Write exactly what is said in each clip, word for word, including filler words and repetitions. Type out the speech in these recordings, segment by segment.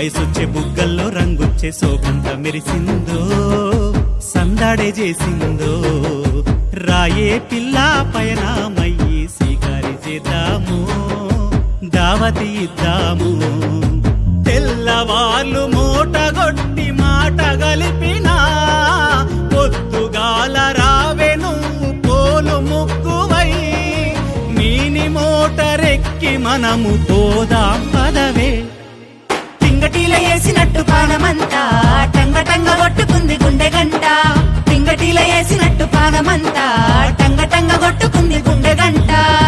వయసొచ్చే బుగ్గల్లో రంగొచ్చే సోకంత మెరిసిందో సందడే చేసిందో రాయే పిల్ల పయనమయ్యి సీకారి చేద్దాము దావతి ఇద్దాము తెల్లవాళ్ళు మూటగొట్టి మాట గలిపినా పొద్దుగాల రావే నువ్వు పోలు ముక్కువై మీని మోటరెక్కి మనము పోదాం పదవే పింగటీల వేసినట్టు పానమంతా టంగ టంగ కొట్టుకుంది గుండె గంట పింగటీల వేసినట్టు పానమంతా టంగ టంగ కొట్టుకుంది గుండె గంట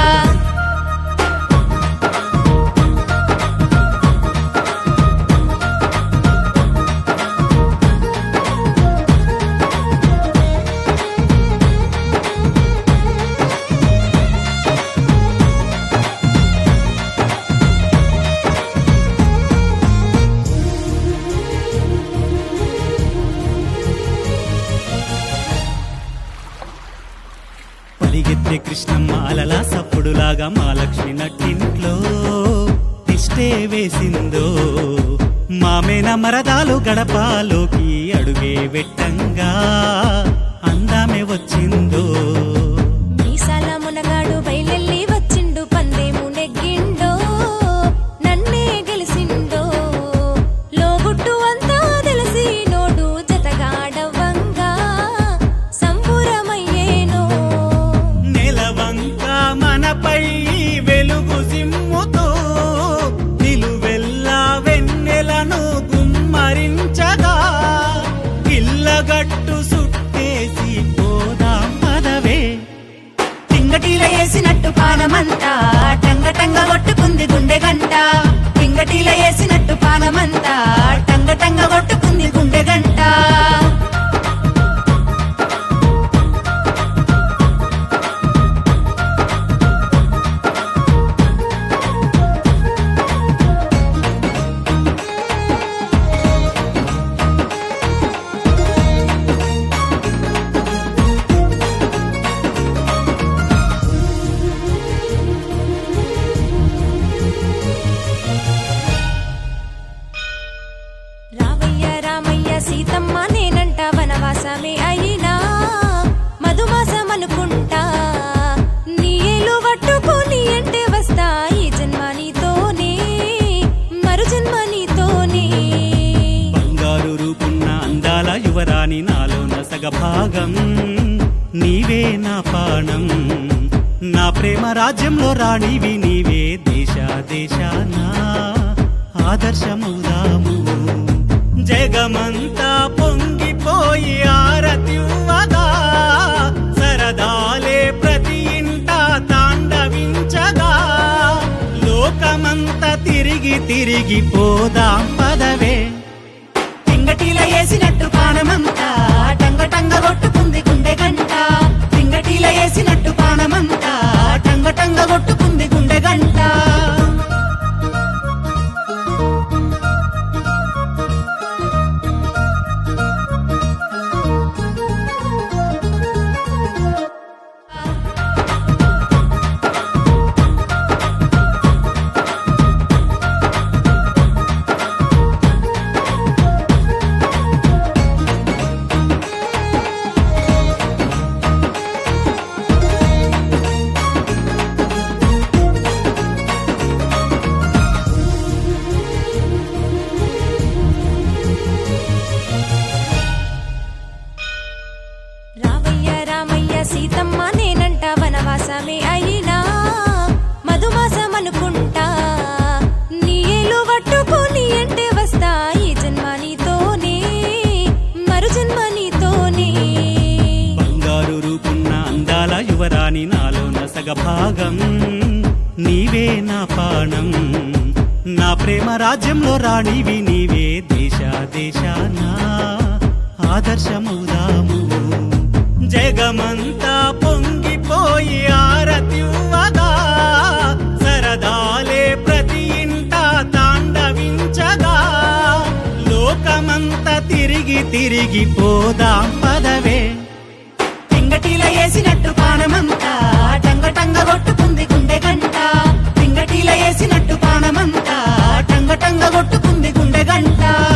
పరిగెత్తే కృష్ణమ్మ అలలా సప్పుడులాగా మా లక్ష్మి నట్టింట్లో తిష్టే వేసిందో మామేన మరదాలు గడపలోకి అడుగే వెట్టంగా అందామే వచ్చిందో మీసాల మునగాడు బయలెల్లి వచ్చిండు పందేము నెగ్గిండో నన్నే గెలిసిండో లోగుట్టు అంతా తెలిసి నోడు జతగాడవంగా సంబురమయ్యేనో నెలవంక మనపై వెలుగు సిమ్ముతో నిలువెల్లా వెన్నెలను గుమ్మరించగా ఇల్లగట్టు సుట్టేసి పోదాం పదవే పింగటీల వేసినట్టు పానమంతా టంగ టంగ కొట్టుకుంది గుండె గంట పింగటీల వేసినట్టు పానమంతా టంగ టంగ కొట్టుకుంది గుండె గంట రామయ్య రామయ్య సీతమ్మ నేనంట వనవాసమే అయినా మధుమాసం అనుకుంటా నీ ఏలు పట్టుకొని అంటే వస్తా ఈ జన్మ నీతోనే మరు జన్మ నీతోనే బంగారు రూపున్న అందాల యువరాణి నాలోన సగభాగం నీవే నా పాణం నా ప్రేమ రాజ్యంలో రాణివి నీవే దేశ దేశాన ఆదర్శమవుదాము జగమంతా పొంగిపోయి ఆరతివ్వగా సరదాలే ప్రతి ఇంట తాండవించగా లోకమంతా తిరిగి తిరిగి పోదాం పదవే పింగటీల వేసినట్టు పానమంతా టంగ టంగ కొట్టుకుంది గుండె గంట పింగటీల వేసినట్టు పానమంతా టంగ టంగ కొట్టుకుంది గుండె గంట రామయ్య రామయ్య సీతమ్మ నేనంట వనవాసమే అయినా మధుమాసం అనుకుంటా నీ ఏలు పట్టుకొని అంటే వస్తా ఈ జన్మ నీతోనే మరు జన్మ నీతోనే బంగారు రూపున్న అందాల యువరాణి నాలోన సగభాగం నీవే నా పాణం నా ప్రేమ రాజ్యంలో రాణివి నీవే దేశ దేశాన ఆదర్శమవుదాము జగమంతా పొంగిపోయి ఆరతివ్వగా సరదాలే ప్రతి ఇంట తాండవించగా లోకమంతా తిరిగి తిరిగి పోదాం పదవే పింగటీల వేసినట్టు పానమంతా టంగ టంగ కొట్టుకుంది గుండె గంట పింగటీల వేసినట్టు పానమంతా టంగ టంగ కొట్టుకుంది గుండె గంట